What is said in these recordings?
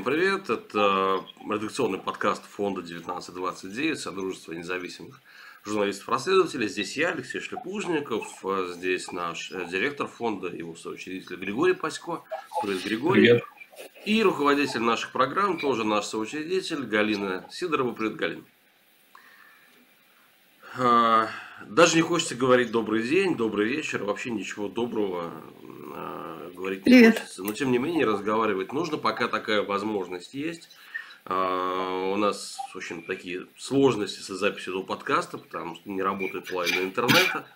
привет. Это редакционный подкаст фонда 1929, Содружества независимых журналистов-расследователей. Здесь я, Алексей Шлепужников, здесь наш директор фонда, его соучредитель Григорий Пасько. Привет, Григорий. Привет. И руководитель наших программ, тоже наш соучредитель, Галина Сидорова. Привет, Галина. Даже не хочется говорить добрый день, добрый вечер, вообще ничего доброго говорить не хочется. Но тем не менее разговаривать нужно, пока такая возможность есть. У нас очень такие сложности с записью этого подкаста, потому что не работает половина интернета.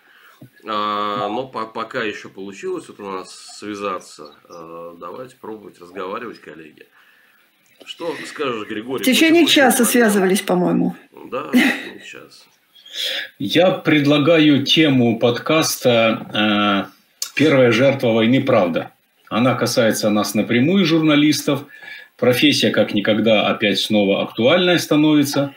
Но пока еще получилось вот у нас связаться. Давайте пробовать разговаривать, коллеги. Что скажешь, Григорий? В течение часа связывались, по-моему. Да, в течение часа. Я предлагаю тему подкаста «Первая жертва войны. Правда». Она касается нас напрямую, журналистов. Профессия как никогда опять снова актуальной становится.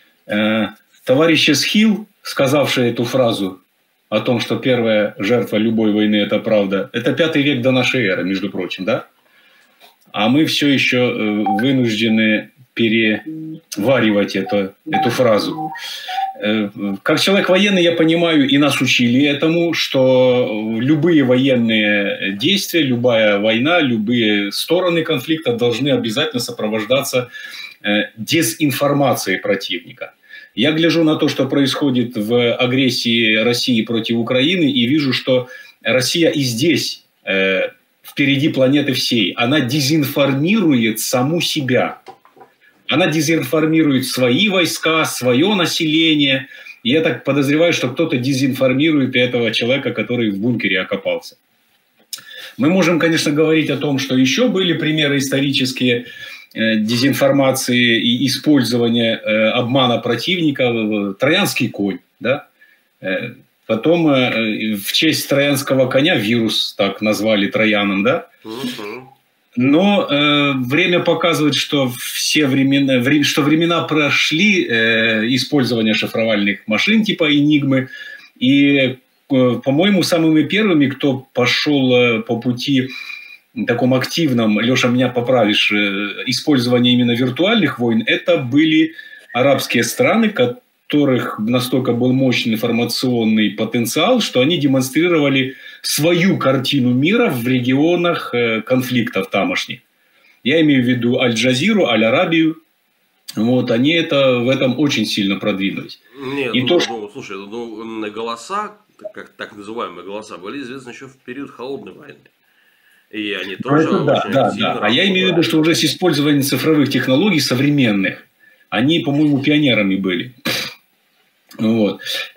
Товарищ Эсхил, сказавший эту фразу о том, что первая жертва любой войны – это правда, это 5 век до нашей эры, между прочим, да? А мы все еще вынуждены переваривать эту фразу. Как человек военный я понимаю, и нас учили этому, что любые военные действия, любая война, любые стороны конфликта должны обязательно сопровождаться дезинформацией противника. Я гляжу на то, что происходит в агрессии России против Украины, и вижу, что Россия и здесь впереди планеты всей. Она дезинформирует саму себя. Она дезинформирует свои войска, свое население. И я так подозреваю, что кто-то дезинформирует этого человека, который в бункере окопался. Мы можем, конечно, говорить о том, что еще были примеры исторические дезинформации и использования обмана противника. Троянский конь, да? Потом в честь троянского коня вирус так назвали Трояном, да? Но время показывает, что времена прошли использование шифровальных машин типа Энигмы. И, по-моему, самыми первыми, кто пошел по пути таком активном, Леша, меня поправишь, использования именно виртуальных войн, это были арабские страны, которых настолько был мощный информационный потенциал, что они демонстрировали свою картину мира в регионах конфликтов тамошних. Я имею в виду Аль-Джазиру, Аль-Арабию. Вот, они в этом очень сильно продвинулись. Нет, слушай, голоса, так называемые голоса, были известны еще в период холодной войны. И они тоже да. А я имею в виду, что уже с использованием цифровых технологий современных, они, по-моему, пионерами были. Вот.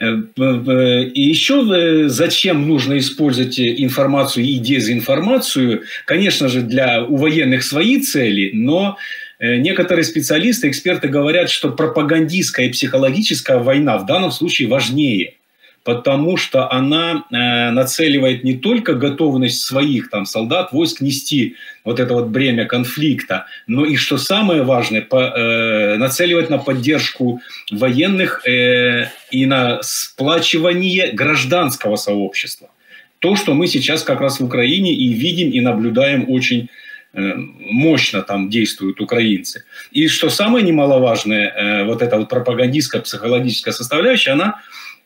И еще зачем нужно использовать информацию и дезинформацию? Конечно же, у военных свои цели, но некоторые специалисты, эксперты говорят, что пропагандистская и психологическая война в данном случае важнее, потому что она нацеливает не только готовность своих солдат, войск нести вот это вот бремя конфликта, но и, что самое важное, нацеливает на поддержку военных и на сплачивание гражданского сообщества. То, что мы сейчас как раз в Украине и видим, и наблюдаем очень мощно там действуют украинцы. И что самое немаловажное, вот эта вот пропагандистская, психологическая составляющая, она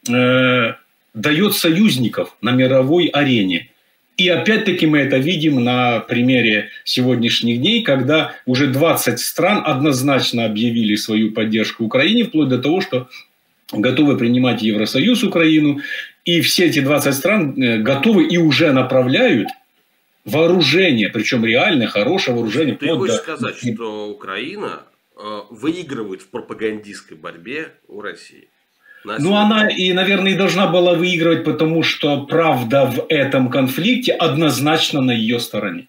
дает союзников на мировой арене. И опять-таки мы это видим на примере сегодняшних дней, когда уже 20 стран однозначно объявили свою поддержку Украине, вплоть до того, что готовы принимать Евросоюз Украину. И все эти 20 стран готовы и уже направляют вооружение, причем реально хорошее вооружение. Ты хочешь сказать, что Украина выигрывает в пропагандистской борьбе у России? Ну, она и, наверное, и должна была выигрывать, потому что правда в этом конфликте однозначно на ее стороне.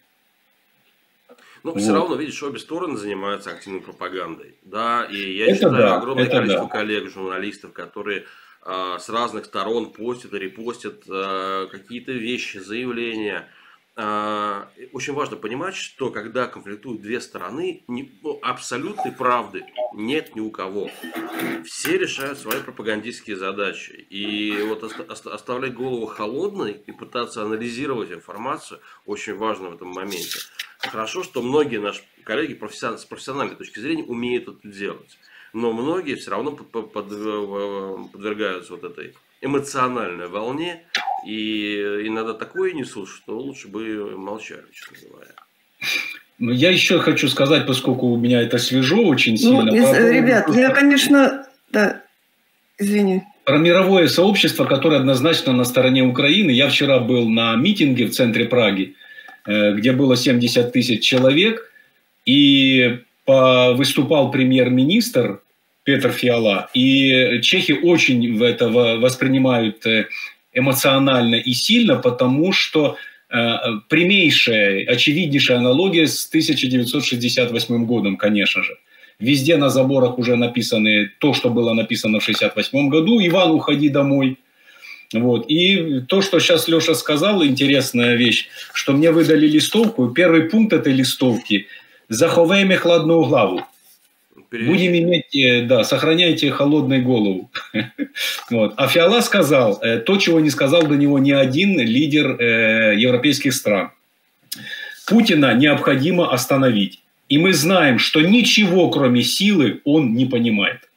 Но все равно, видишь, обе стороны занимаются активной пропагандой. Да, и я читаю огромное количество коллег, журналистов, которые с разных сторон постят и репостят какие-то вещи, заявления. Очень важно понимать, что когда конфликтуют две стороны, абсолютной правды нет ни у кого. Все решают свои пропагандистские задачи. И вот оставлять голову холодной и пытаться анализировать информацию очень важно в этом моменте. Хорошо, что многие наши коллеги с профессиональной точки зрения умеют это делать. Но многие все равно подвергаются вот этой эмоциональной волне. И иногда такое несут, что лучше бы молчали, честно говоря. Ну, я еще хочу сказать, поскольку у меня это свежо очень сильно. Ребят, я, конечно, да, извини. Про мировое сообщество, которое однозначно на стороне Украины. Я вчера был на митинге в центре Праги, где было 70 тысяч человек, и выступал премьер-министр Петр Фиала, и чехи очень это воспринимают эмоционально и сильно, потому что прямейшая, очевиднейшая аналогия с 1968 годом, конечно же. Везде на заборах уже написаны то, что было написано в 1968 году. «Иван, уходи домой». Вот. И то, что сейчас Леша сказал, интересная вещь, что мне выдали листовку. Первый пункт этой листовки – «Заховаем хладную главу». Будем иметь, да, сохраняйте холодную голову. Вот. А Фиала сказал то, чего не сказал до него ни один лидер европейских стран. Путина необходимо остановить. И мы знаем, что ничего, кроме силы, он не понимает.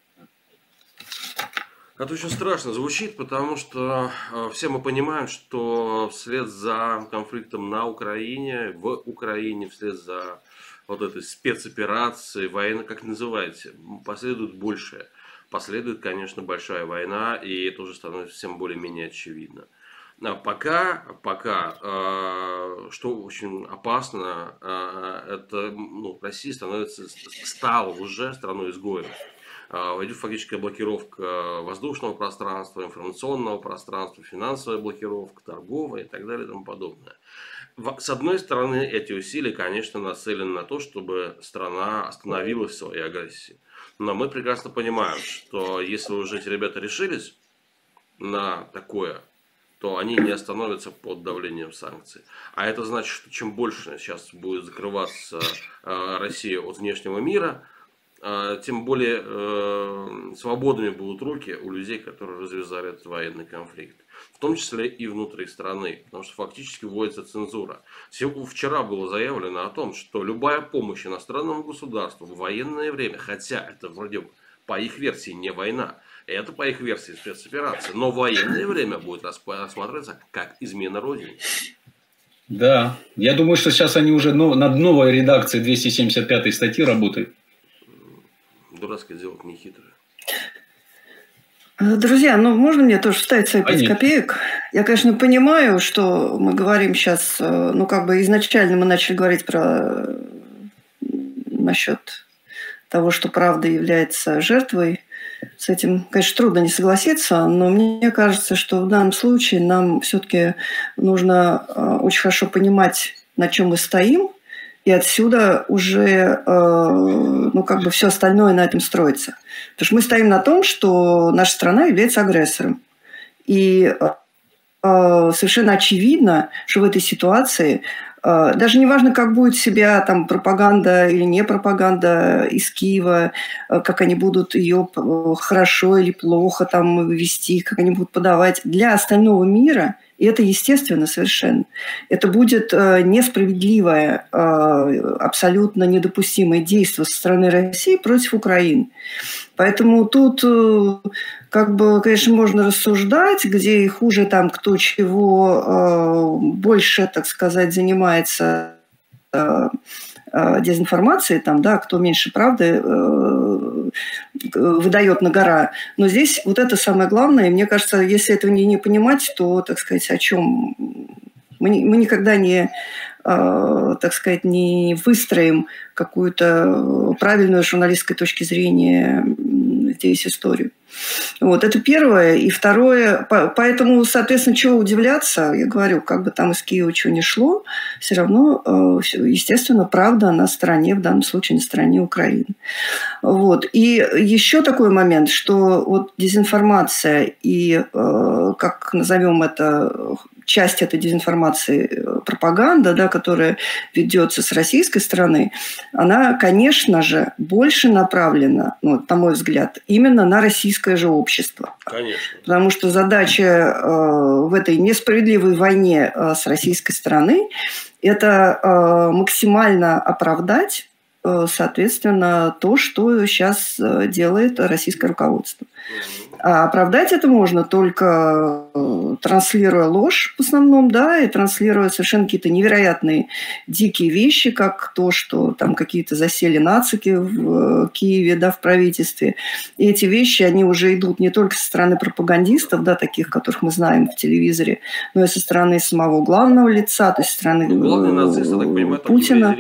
Это очень страшно звучит, потому что все мы понимаем, что вслед за конфликтом на Украине, в Украине, вслед за вот этой спецоперацией, война, как называете, последует большее. Последует, конечно, большая война, и это уже становится всем более-менее очевидно. А пока, что очень опасно, это Россия стала уже страной-изгоем. Идет фактическая блокировка воздушного пространства, информационного пространства, финансовая блокировка, торговая и так далее и тому подобное. С одной стороны, эти усилия, конечно, нацелены на то, чтобы страна остановилась в своей агрессии. Но мы прекрасно понимаем, что если уже эти ребята решились на такое, то они не остановятся под давлением санкций. А это значит, что чем больше сейчас будет закрываться Россия от внешнего мира, тем более свободными будут руки у людей, которые развязали этот военный конфликт. В том числе и внутри страны, потому что фактически вводится цензура. Вчера было заявлено о том, что любая помощь иностранному государству в военное время, хотя это вроде по их версии не война, это по их версии спецоперация, но в военное время будет рассматриваться как измена Родине. Да, я думаю, что сейчас они уже над новой редакцией 275 статьи работают. Дурацкое дело нехитрое. Друзья, можно мне тоже вставить свои 5 копеек? Я, конечно, понимаю, что мы говорим сейчас, изначально мы начали говорить насчет того, что правда является жертвой. С этим, конечно, трудно не согласиться, но мне кажется, что в данном случае нам все-таки нужно очень хорошо понимать, на чем мы стоим, и отсюда уже, все остальное на этом строится. Потому что мы стоим на том, что наша страна является агрессором. И совершенно очевидно, что в этой ситуации, даже не важно, как будет себя там пропаганда или не пропаганда из Киева, как они будут ее хорошо или плохо там вести, как они будут подавать, для остального мира, и это естественно совершенно, это будет несправедливое, абсолютно недопустимое действие со стороны России против Украины. Поэтому тут, конечно, можно рассуждать, где хуже там кто чего больше, так сказать, занимается дезинформацией, кто меньше правды выдает на гора. Но здесь вот это самое главное. И мне кажется, если этого не понимать, то, так сказать, о чем мы никогда не выстроим какую-то правильную журналистской точки зрения здесь историю. Вот, это первое. И второе, поэтому, соответственно, чего удивляться, я говорю, как бы там из Киева чего ни шло, все равно, естественно, правда на стороне, в данном случае на стороне Украины. Вот. И еще такой момент, что вот дезинформация и, как назовем это, часть этой дезинформации пропаганда, да, которая ведется с российской стороны, она, конечно же, больше направлена, ну, на мой взгляд, именно на российское же общество. Конечно. Потому что задача в этой несправедливой войне с российской стороны – это максимально оправдать, соответственно, то, что сейчас делает российское руководство. А оправдать это можно только транслируя ложь в основном, да, и транслируя совершенно какие-то невероятные дикие вещи, как то, что там какие-то засели нацики в Киеве, да, в правительстве. И эти вещи, они уже идут не только со стороны пропагандистов, да, таких, которых мы знаем в телевизоре, но и со стороны самого главного лица, то есть со стороны Путина.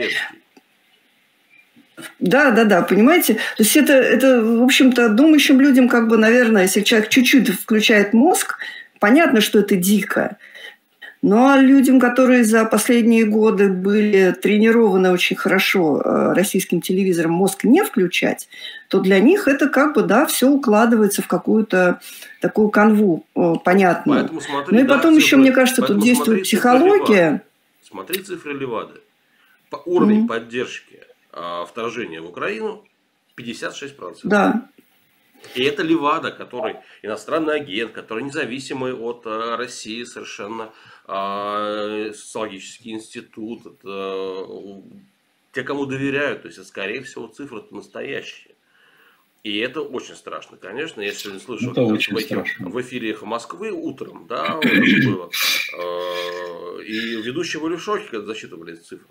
Да, понимаете? То есть это, в общем-то, думающим людям, как бы, наверное, если человек чуть-чуть включает мозг, понятно, что это дико. Но людям, которые за последние годы были тренированы очень хорошо российским телевизором мозг не включать, то для них это как бы, да, все укладывается в какую-то такую канву понятную. Поэтому смотри, ну и потом еще, мне кажется, тут действует психология. Смотри цифры Левады. Уровень поддержки вторжения в Украину 56%. Да. И это Левада, который иностранный агент, который независимый от России совершенно, социологический институт, те, кому доверяют, то есть, скорее всего, цифры-то настоящие. И это очень страшно, конечно. Я сегодня слышал в эфире «Эхо Москвы» утром, да, вот это было, и ведущие были в шоке, когда засчитывали эти цифры.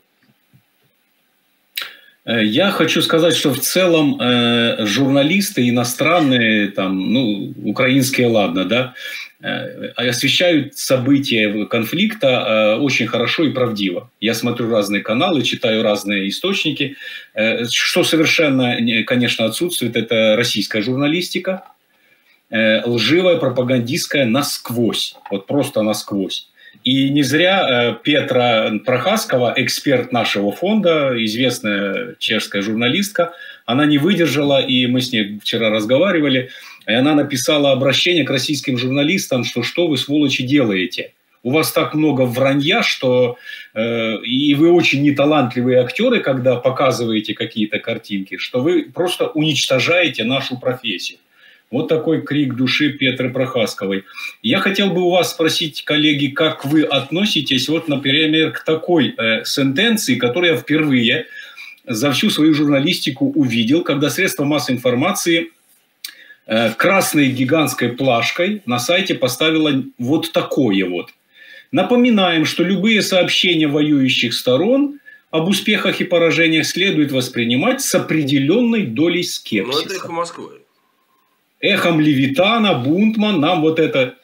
Я хочу сказать, что в целом журналисты иностранные, там, ну, украинские, ладно, да, освещают события конфликта очень хорошо и правдиво. Я смотрю разные каналы, читаю разные источники. Что совершенно, конечно, отсутствует, это российская журналистика, лживая, пропагандистская насквозь, вот просто насквозь. И не зря Петра Прохаскова, эксперт нашего фонда, известная чешская журналистка, она не выдержала, и мы с ней вчера разговаривали, и она написала обращение к российским журналистам, что вы, сволочи, делаете? У вас так много вранья, что и вы очень неталантливые актеры, когда показываете какие-то картинки, что вы просто уничтожаете нашу профессию. Вот такой крик души Петры Прохасковой. Я хотел бы у вас спросить, коллеги, как вы относитесь, вот, например, к такой сентенции, которую я впервые за всю свою журналистику увидел, когда средства массовой информации красной гигантской плашкой на сайте поставило вот такое вот. Напоминаем, что любые сообщения воюющих сторон об успехах и поражениях следует воспринимать с определенной долей скепсиса. Но это «Эхо Москвы». Эхом Левитана, Бунтман, нам вот это...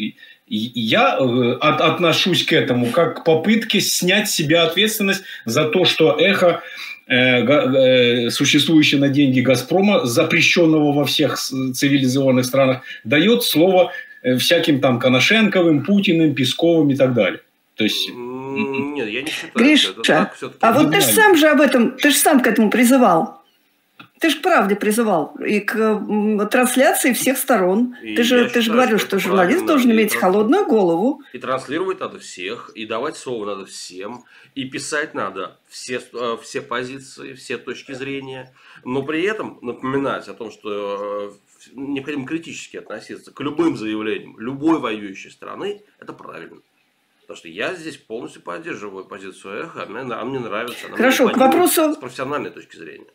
Я отношусь к этому как к попытке снять с себя ответственность за то, что Эхо, существующее на деньги «Газпрома», запрещенного во всех цивилизованных странах, дает слово всяким там Коношенковым, Путиным, Песковым и так далее. То есть... Нет, я не считаю, Гриша, что это так. Все-таки а вот ты же сам же об этом, ты же сам к этому призывал. Ты же к правде призывал и к трансляции всех сторон. Ты же говорил, что журналист должен иметь холодную голову. И транслировать надо всех, и давать слово надо всем, и писать надо все позиции, все точки зрения. Но при этом напоминать о том, что необходимо критически относиться к любым заявлениям любой воюющей страны, это правильно. Потому что я здесь полностью поддерживаю позицию Эхо, а мне нравится. Хорошо, к вопросу... С профессиональной точки зрения.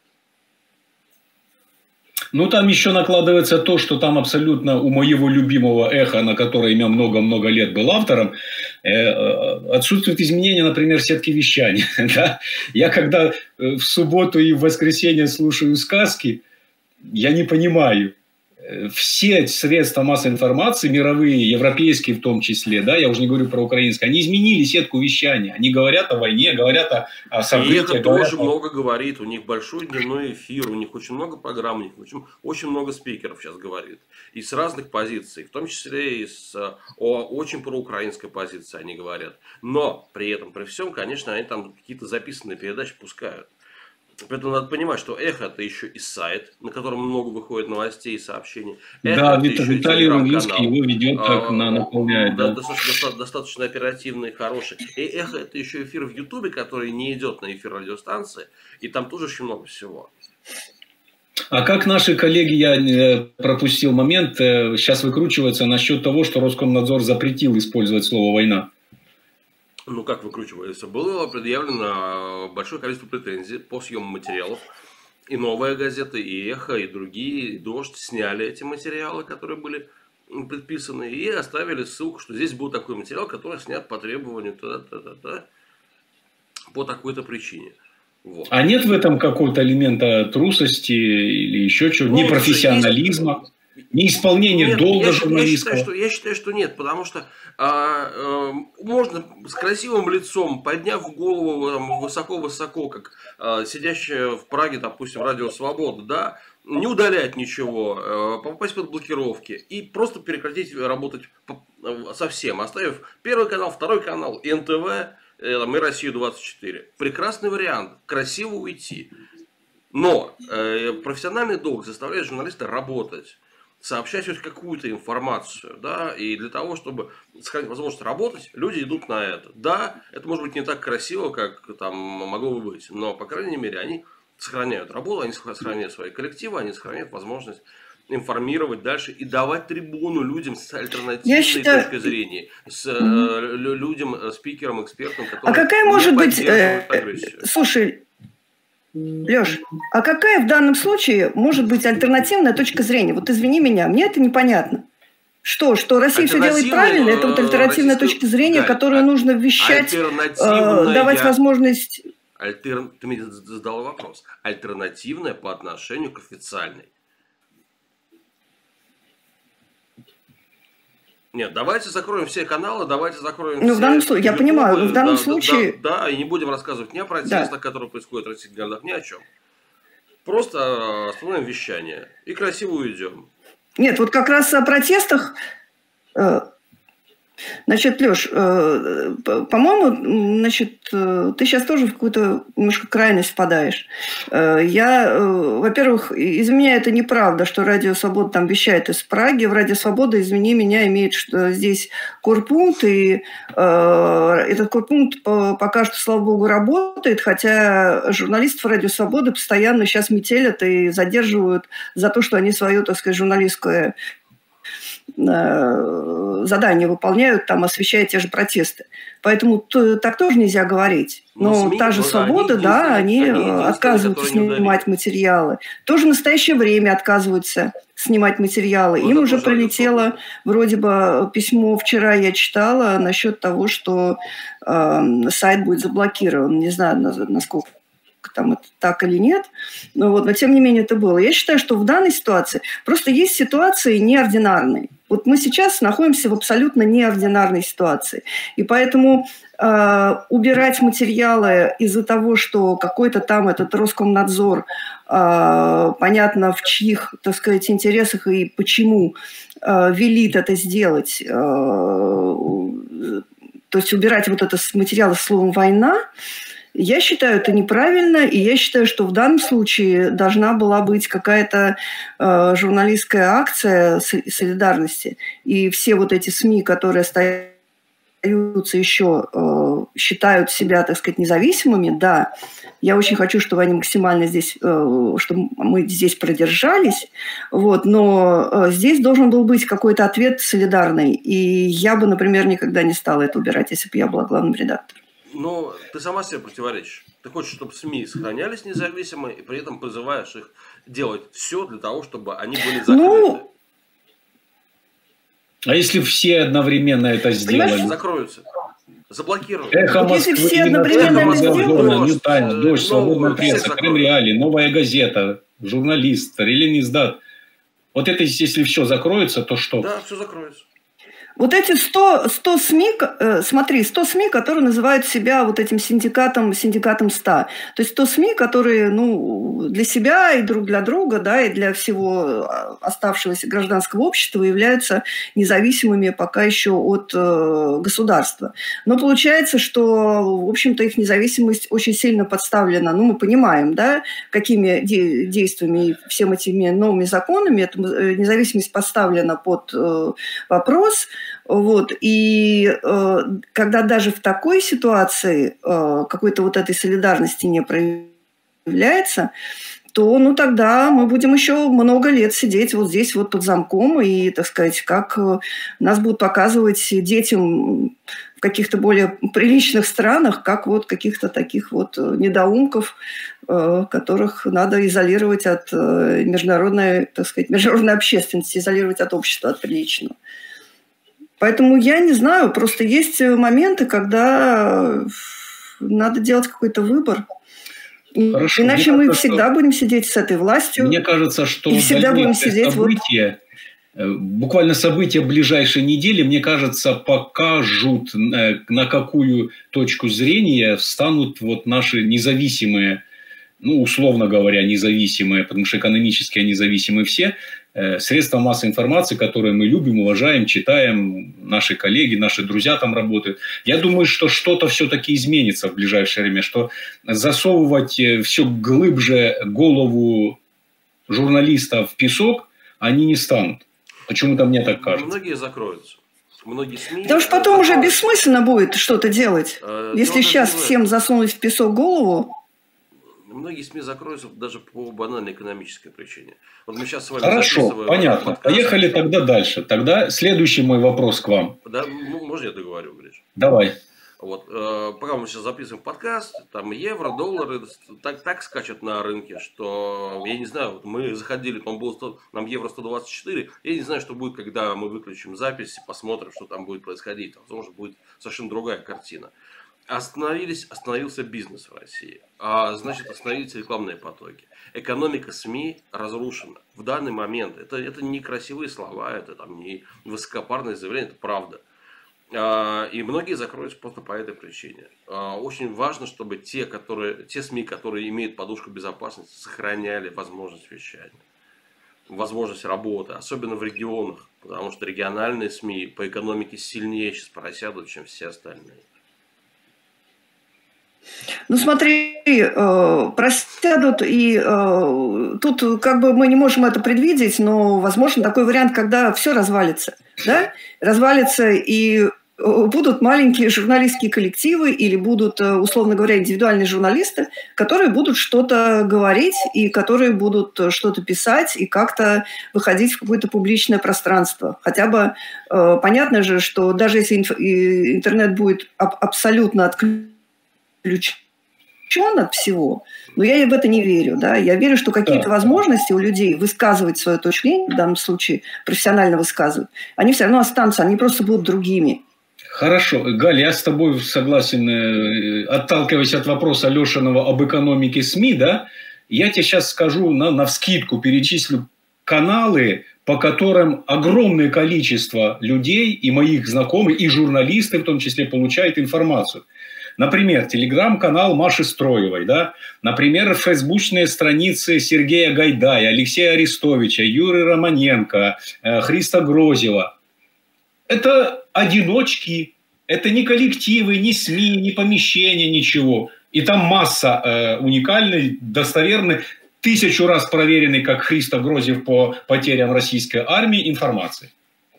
Ну, там еще накладывается то, что там абсолютно у моего любимого «Эхо», на которое я много-много лет был автором, отсутствует изменение, например, сетки вещания. Да? Я когда в субботу и в воскресенье слушаю сказки, я не понимаю. Все средства массовой информации, мировые, европейские в том числе, да, я уже не говорю про украинские, они изменили сетку вещания. Они говорят о войне, говорят о событиях. И это тоже много говорит. У них большой дневной эфир, у них очень много программ, у них очень много спикеров сейчас говорит. И с разных позиций, в том числе и с очень проукраинской позиции они говорят. Но при этом, при всем, конечно, они там какие-то записанные передачи пускают. Поэтому надо понимать, что Эхо – это еще и сайт, на котором много выходит новостей и сообщений. Да, Виталий Рудлинский его ведет так, наполняет. Да, достаточно оперативный и хороший. И Эхо – это еще эфир в Ютубе, который не идет на эфир радиостанции, и там тоже очень много всего. А как наши коллеги, я пропустил момент, сейчас выкручиваются насчет того, что Роскомнадзор запретил использовать слово «война»? Ну, как выкручивается? Было предъявлено большое количество претензий по съему материалов. И «Новая газета», и «Эхо», и другие, и «Дождь» сняли эти материалы, которые были предписаны, и оставили ссылку, что здесь был такой материал, который снят по требованию по такой-то причине. Вот. А нет в этом какого-то элемента трусости или еще чего-то, непрофессионализма, неисполнения долга журналистского? Я считаю, что нет, потому что можно с красивым лицом, подняв голову высоко-высоко, как сидящая в Праге, допустим, Радио Свобода, да, не удалять ничего, попасть под блокировки и просто прекратить работать совсем, оставив Первый канал, Второй канал, НТВ, и Россию-24. Прекрасный вариант, красиво уйти. Но профессиональный долг заставляет журналиста работать, сообщать хоть какую-то информацию, да, и для того, чтобы сохранить возможность работать, люди идут на это. Да, это может быть не так красиво, как там могло бы быть, но, по крайней мере, они сохраняют работу, они сохраняют свои коллективы, они сохраняют возможность информировать дальше и давать трибуну людям с альтернативной точкой зрения, с людям, спикерам, экспертам, которые какая может быть, агрессию. Слушай, Леш, а какая в данном случае может быть альтернативная точка зрения? Вот извини меня, мне это непонятно. Что Россия все делает правильно? Это вот альтернативная точка зрения, которую нужно вещать, давать возможность... Ты мне задал вопрос. Альтернативная по отношению к официальной. Нет, давайте закроем все каналы, давайте закроем все... в данном случае, я понимаю, в данном случае... Да, и не будем рассказывать ни о протестах, которые происходят в российских городах, ни о чем. Просто остановим вещание и красиво уйдем. Нет, вот как раз о протестах... Значит, Леш, по-моему, ты сейчас тоже в какую-то немножко крайность впадаешь. Во-первых, из меня это неправда, что Радио Свобода там вещает из Праги. В Радио Свобода, извини меня, имеет что здесь корпункт, и этот корпункт пока что, слава богу, работает, хотя журналистов Радио Свободы постоянно сейчас метелят и задерживают за то, что они свое, так сказать, журналистское задания выполняют, там, освещая те же протесты. Поэтому так тоже нельзя говорить. Но та же «Свобода», да, они отказываются снимать материалы. Тоже в настоящее время отказываются снимать материалы. Им уже прилетело вроде бы письмо, вчера я читала, насчет того, что сайт будет заблокирован. Не знаю, насколько там это так или нет, но тем не менее это было. Я считаю, что в данной ситуации просто есть ситуации неординарные. Вот мы сейчас находимся в абсолютно неординарной ситуации. И поэтому убирать материалы из-за того, что какой-то там этот Роскомнадзор, понятно, в чьих, так сказать, интересах и почему велит это сделать, то есть убирать вот это с материала с словом «война», я считаю это неправильно, и я считаю, что в данном случае должна была быть какая-то журналистская акция солидарности. И все вот эти СМИ, которые остаются еще, считают себя, так сказать, независимыми, да, я очень хочу, чтобы они максимально здесь, чтобы мы здесь продержались, но здесь должен был быть какой-то ответ солидарный. И я бы, например, никогда не стала это убирать, если бы я была главным редактором. Но ты сама себе противоречишь. Ты хочешь, чтобы СМИ сохранялись независимо, и при этом призываешь их делать все для того, чтобы они были закрыты. А если все одновременно это сделали? Закроются. Заблокируют. Эхо Москвы, если все одновременно это сделают? Нью Таймс, Дождь, Свободная пресса, Крым Реалии, Новая газета, Журналист, Релин Издат. Вот это, если все закроется, то что? Да, все закроется. Вот эти 100 СМИ, смотри, 100 СМИ, которые называют себя вот этим синдикатом 100. То есть 100 СМИ, которые, для себя и друг для друга, да, и для всего оставшегося гражданского общества являются независимыми пока еще от государства. Но получается, что, в общем-то, их независимость очень сильно подставлена. Мы понимаем, да, какими действиями и всеми этими новыми законами эта независимость подставлена под вопрос. Вот. И когда даже в такой ситуации какой-то вот этой солидарности не проявляется, то тогда мы будем еще много лет сидеть вот здесь вот под замком и, так сказать, как нас будут показывать детям в каких-то более приличных странах, как вот каких-то таких вот недоумков, которых надо изолировать от международной, так сказать, международной общественности, изолировать от общества, от приличного. Поэтому я не знаю, просто есть моменты, когда надо делать какой-то выбор. Хорошо. Иначе мы всегда будем сидеть с этой властью. Мне кажется, что и всегда будем сидеть буквально события ближайшей недели, мне кажется, покажут, на какую точку зрения встанут вот наши независимые, условно говоря, независимые, потому что экономически независимы все, средства массовой информации, которые мы любим, уважаем, читаем, наши коллеги, наши друзья там работают. Я думаю, что что-то все-таки изменится в ближайшее время, что засовывать все глубже голову журналистов в песок они не станут. Почему-то мне так кажется. Многие закроются. Многие СМИ... Потому что потом уже бессмысленно будет что-то делать. Если сейчас всем засунуть в песок голову... Многие СМИ закроются даже по банальной экономической причине. Вот мы сейчас с вами Хорошо, понятно. Подкаст. Поехали тогда дальше. Тогда следующий мой вопрос к вам. Да, можно я договорю, Гриш? Давай. Вот, пока мы сейчас записываем подкаст, там евро, доллары так скачут на рынке, что я не знаю, вот мы заходили, по-моему, нам евро 124, я не знаю, что будет, когда мы выключим запись и посмотрим, что там будет происходить. Возможно, будет совершенно другая картина. Остановился бизнес в России, значит, остановились рекламные потоки. Экономика СМИ разрушена. В данный момент, это не красивые слова, это там не высокопарное заявление, это правда. И многие закроются просто по этой причине. Очень важно, чтобы те СМИ, которые имеют подушку безопасности, сохраняли возможность вещания, возможность работы, особенно в регионах, потому что региональные СМИ по экономике сильнее сейчас просядут, чем все остальные. Смотри, просядут, и тут как бы мы не можем это предвидеть, но возможно такой вариант, когда все развалится, да? Развалится, и будут маленькие журналистские коллективы или будут, условно говоря, индивидуальные журналисты, которые будут что-то говорить и которые будут что-то писать и как-то выходить в какое-то публичное пространство. Хотя бы понятно же, что даже если интернет будет абсолютно отключен от всего, но я в это не верю. Да? Я верю, что какие-то возможности у людей высказывать свою точку зрения, в данном случае профессионально высказывать, они все равно останутся, они просто будут другими. Хорошо. Галя, я с тобой согласен, отталкиваясь от вопроса Лешиного об экономике СМИ, да, я тебе сейчас скажу, навскидку перечислю каналы, по которым огромное количество людей и моих знакомых, и журналисты в том числе, получают информацию. Например, телеграм-канал Маши Строевой, да? Например, фейсбучные страницы Сергея Гайдая, Алексея Арестовича, Юры Романенко, Христа Грозева. Это одиночки, это не коллективы, не СМИ, не помещения, ничего. И там масса уникальной, достоверной, 1000 раз проверенной, как Христо Грозев по потерям российской армии, информации.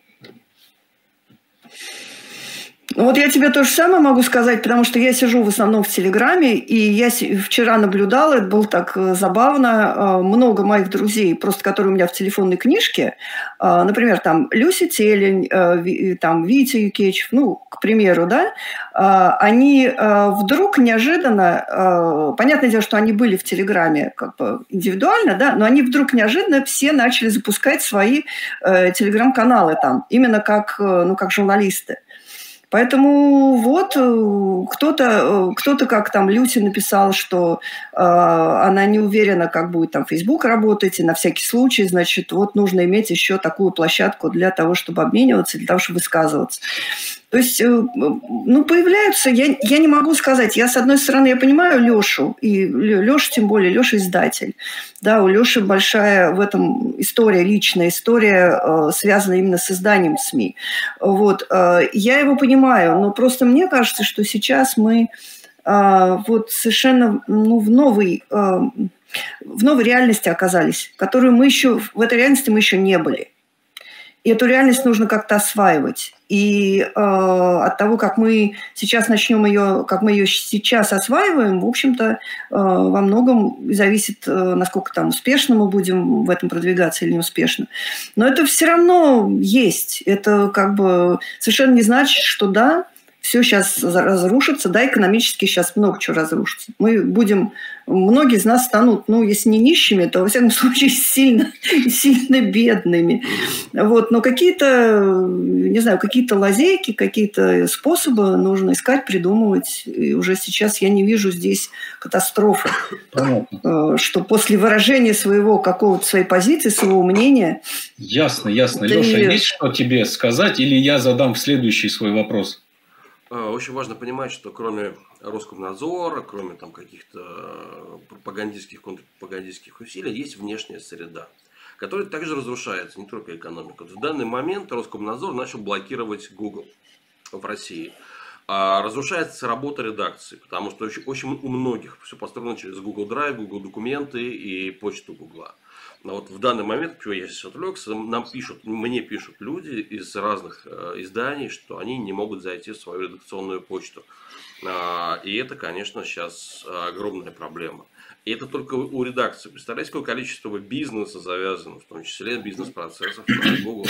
Вот я тебе то же самое могу сказать, потому что я сижу в основном в Телеграме, и я вчера наблюдала, это было так забавно, много моих друзей, просто которые у меня в телефонной книжке, например, там Люся Телень, там Витя Юкечев, к примеру, да, они вдруг неожиданно, понятное дело, что они были в Телеграме как бы индивидуально, да, но они вдруг неожиданно все начали запускать свои Телеграм-каналы там, именно как журналисты. Поэтому вот кто-то как там Люси написал, что она не уверена, как будет там Facebook работать, и на всякий случай, значит, вот нужно иметь еще такую площадку для того, чтобы обмениваться, для того, чтобы высказываться. То есть, ну, появляются, я не могу сказать, я, с одной стороны, я понимаю Лешу, и Леша, тем более, Леша издатель. Да, у Леши большая в этом история, личная история, связанная именно с изданием СМИ. Вот, я его понимаю, но просто мне кажется, что сейчас мы вот совершенно в новой реальности оказались, которую мы еще, в этой реальности мы еще не были. И эту реальность нужно как-то осваивать. И от того, как мы сейчас начнем ее, как мы ее сейчас осваиваем, в общем-то, во многом зависит, насколько там успешно мы будем в этом продвигаться или неуспешно. Но это все равно есть. Это как бы совершенно не значит, что да, все сейчас разрушится, да, экономически сейчас много чего разрушится. Мы будем, многие из нас станут, ну, если не нищими, то, во всяком случае, сильно бедными. Вот. Но какие-то, не знаю, какие-то лазейки, какие-то способы нужно искать, придумывать. И уже сейчас я не вижу здесь катастрофы. Понятно. Что после выражения своей позиции, своего мнения... Ясно. Леша, есть что тебе сказать, или я задам следующий свой вопрос? Очень важно понимать, что кроме Роскомнадзора, кроме там каких-то пропагандистских, контрпропагандистских усилий, есть внешняя среда, которая также разрушается, не только экономика. В данный момент Роскомнадзор начал блокировать Google в России. Разрушается работа редакции, потому что очень у многих все построено через Google Drive, Google документы и почту Google. Но вот в данный момент, почему я сейчас отвлекся, мне пишут люди из разных изданий, что они не могут зайти в свою редакционную почту. И это, конечно, сейчас огромная проблема. И это только у редакции. Представляете, какое количество бизнеса завязано, в том числе бизнес-процессов на Google.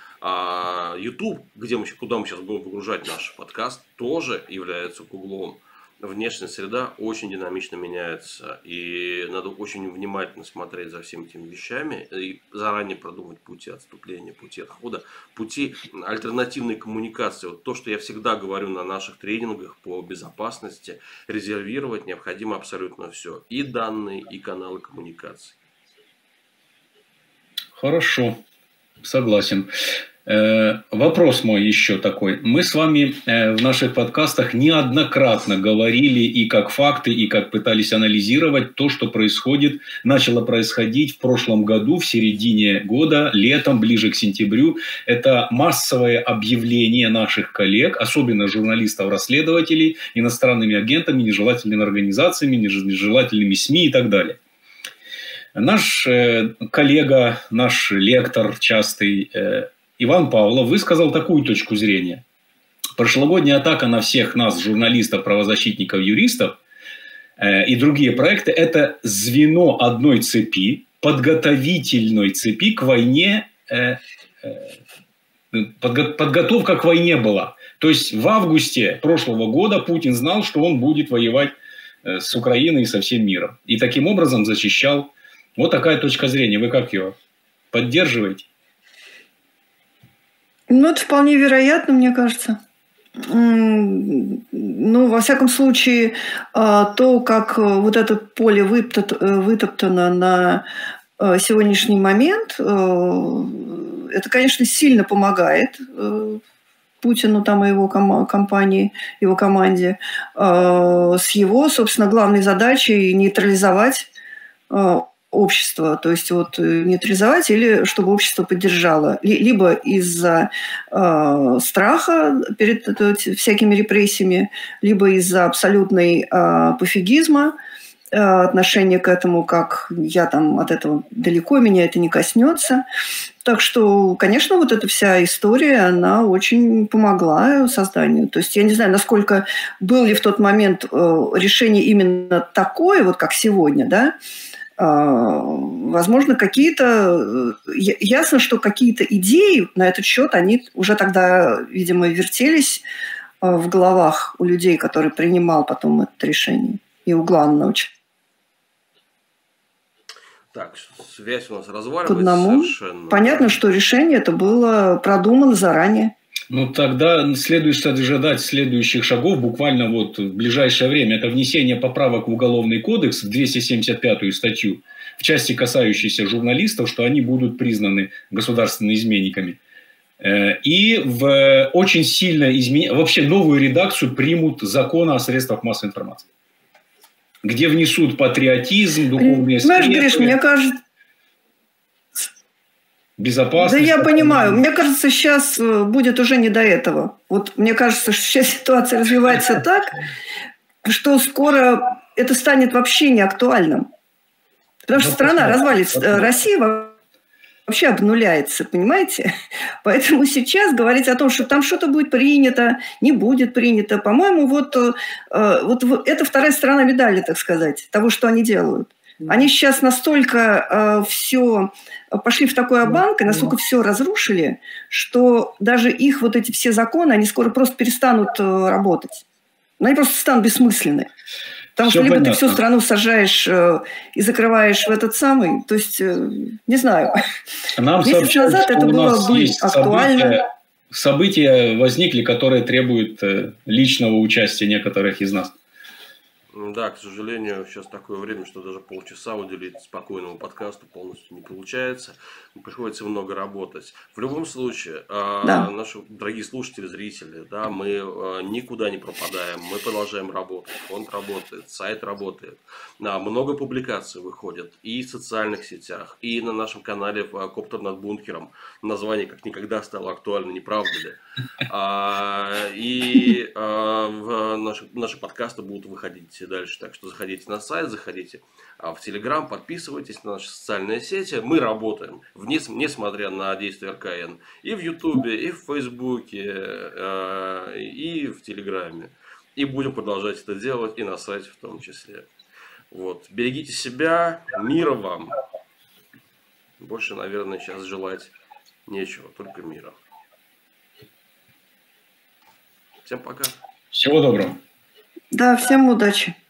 YouTube, куда мы сейчас будем выгружать наш подкаст, тоже является Гуглом. Внешняя среда очень динамично меняется, и надо очень внимательно смотреть за всеми этими вещами и заранее продумать пути отступления, пути отхода, пути альтернативной коммуникации. Вот то, что я всегда говорю на наших тренингах по безопасности, резервировать необходимо абсолютно все, и данные, и каналы коммуникации. Хорошо, согласен. Вопрос мой еще такой. Мы с вами в наших подкастах неоднократно говорили и как факты, и как пытались анализировать то, что начало происходить в прошлом году, в середине года, летом, ближе к сентябрю. Это массовое объявление наших коллег, особенно журналистов-расследователей, иностранными агентами, нежелательными организациями, нежелательными СМИ и так далее. Наш коллега, наш лектор частый Иван Павлов высказал такую точку зрения. Прошлогодняя атака на всех нас, журналистов, правозащитников, юристов и другие проекты – это звено одной цепи, подготовительной цепи к войне, подготовка к войне была. То есть в августе прошлого года Путин знал, что он будет воевать с Украиной и со всем миром. И таким образом защищал. Вот такая точка зрения. Вы как ее поддерживаете? Ну, это вполне вероятно, мне кажется. Ну, во всяком случае, то, как вот это поле вытоптано на сегодняшний момент, это, конечно, сильно помогает Путину там, и его компании, его команде с его, собственно, главной задачей нейтрализовать общество, то есть вот нейтрализовать или чтобы общество поддержало, либо из-за страха перед всякими репрессиями, либо из-за абсолютной пофигизма, отношение к этому, как я там от этого далеко, меня это не коснется. Так что, конечно, вот эта вся история, она очень помогла созданию. То есть я не знаю, насколько было ли в тот момент решение именно такое, вот как сегодня, да. Возможно, какие-то... Ясно, что какие-то идеи на этот счет, они уже тогда, видимо, вертелись в головах у людей, которые принимал потом это решение. И у главного человека. Так, связь у нас разваливается совершенно. Понятно, что решение это было продумано заранее. Ну, тогда следует ожидать следующих шагов буквально вот в ближайшее время. Это внесение поправок в Уголовный кодекс, в 275-ю статью, в части, касающейся журналистов, что они будут признаны государственными изменниками. И в очень сильно вообще новую редакцию примут закона о средствах массовой информации, где внесут патриотизм, духовные средства. Знаешь, Гриш, мне кажется... Безопасность. Да я понимаю. Мне кажется, сейчас будет уже не до этого. Вот мне кажется, что сейчас ситуация развивается так, что скоро это станет вообще не актуальным. Потому что страна развалится, Россия вообще обнуляется, понимаете? Поэтому сейчас говорить о том, что там что-то будет принято, не будет принято, по-моему, вот это вторая сторона медали, так сказать, того, что они делают. Они сейчас настолько все пошли в такой обанк, и настолько все разрушили, что даже их вот эти все законы, они скоро просто перестанут работать. Они просто станут бессмысленны. Потому что либо понятно. Ты всю страну сажаешь и закрываешь в этот самый, то есть, не знаю. Нам месяц назад это было бы актуально. События возникли, которые требуют личного участия некоторых из нас. Да, к сожалению, сейчас такое время, что даже полчаса уделить спокойному подкасту полностью не получается. Приходится много работать. В любом случае, да. Наши дорогие слушатели, зрители, да, мы никуда не пропадаем. Мы продолжаем работать. Фонд работает, сайт работает. Много публикаций выходит и в социальных сетях, и на нашем канале «Коптер над бункером». Название как никогда стало актуально, не правда ли? И наши подкасты будут выходить дальше. Так что заходите на сайт, заходите в Телеграм, подписывайтесь на наши социальные сети. Мы работаем, несмотря на действия РКН, и в Ютубе, и в Фейсбуке, и в Телеграме. И будем продолжать это делать, и на сайте в том числе. Вот. Берегите себя, мира вам. Больше, наверное, сейчас желать нечего, только мира. Всем пока. Всего доброго. Да, всем удачи.